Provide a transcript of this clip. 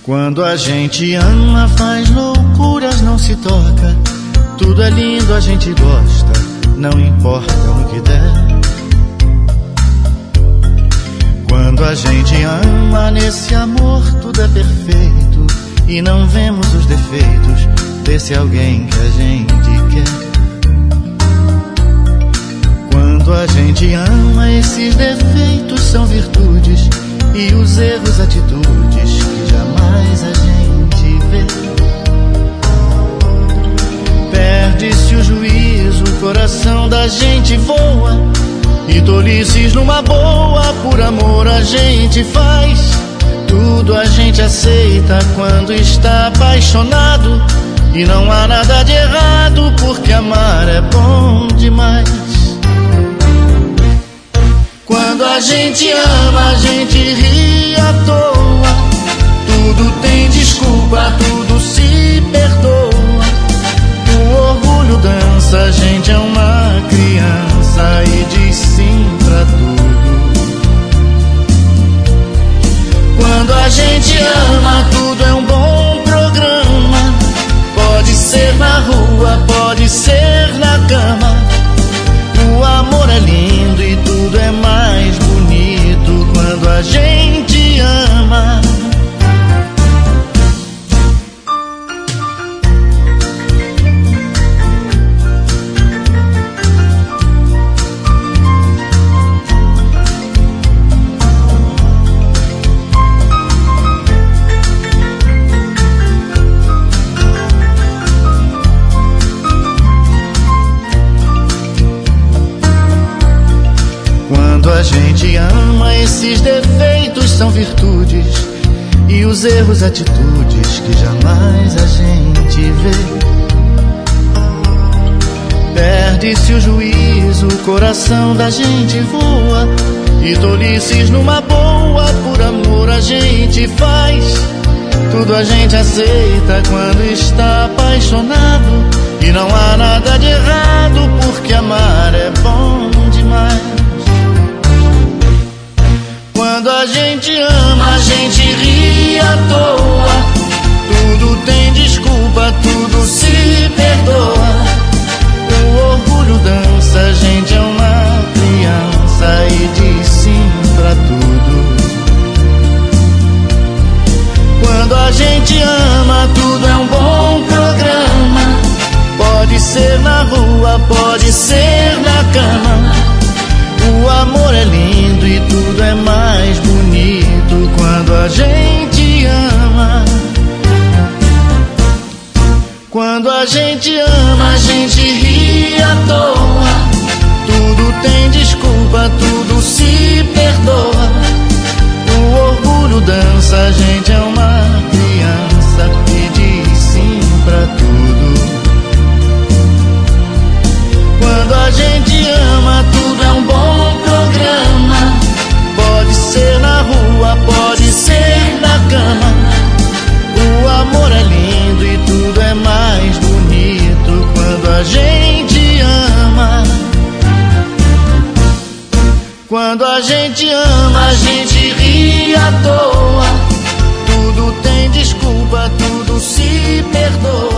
Quando a gente ama, faz loucuras, não se toca. Tudo é lindo, a gente gosta, não importa o que der. Quando a gente ama, nesse amor tudo é perfeito e não vemos os defeitos desse alguém que a gente quer. Quando a gente ama, esses defeitos são virtudes e os erros, atitudes que jamais a gente vê. Perde-se o juízo, o coração da gente voa, e tolices numa boa, por amor a gente faz. Tudo a gente aceita quando está apaixonado, e não há nada de errado, porque amar é bom demais. Quando a gente ama, a gente ri à toa. Tudo tem desculpa, tudo se perdoa. O orgulho dança, a gente é uma criança e diz sim pra tudo. Quando a gente ama, tudo é um bom programa. Pode ser na rua, pode ser na cama. O amor é lindo e tudo é mais bonito quando a gente ama. Quando a gente ama, esses defeitos são virtudes e os erros, atitudes que jamais a gente vê. Perde-se o juízo, o coração da gente voa, e tolices numa boa, por amor a gente faz. Tudo a gente aceita quando está apaixonado, e não há nada de errado, porque amar é bom demais. Quando a gente ama, a gente ri à toa. Tudo tem desculpa, tudo se perdoa. O orgulho dança, a gente é uma criança e diz sim pra tudo. Quando a gente ama, tudo é um bom programa. Pode ser na rua, pode ser na cama. O amor é lindo e tudo é mais bonito quando a gente ama. Quando a gente ama, a gente ri à toa. Tudo tem desculpa, tudo se perdoa. O orgulho dança, a gente é uma criança que diz sim pra tudo. Quando a gente ama, tudo é um bom programa. Pode ser na rua, pode ser na cama. O amor é lindo e tudo é mais bonito quando a gente ama. Quando a gente ama, a gente ri à toa. Tudo tem desculpa, tudo se perdoa.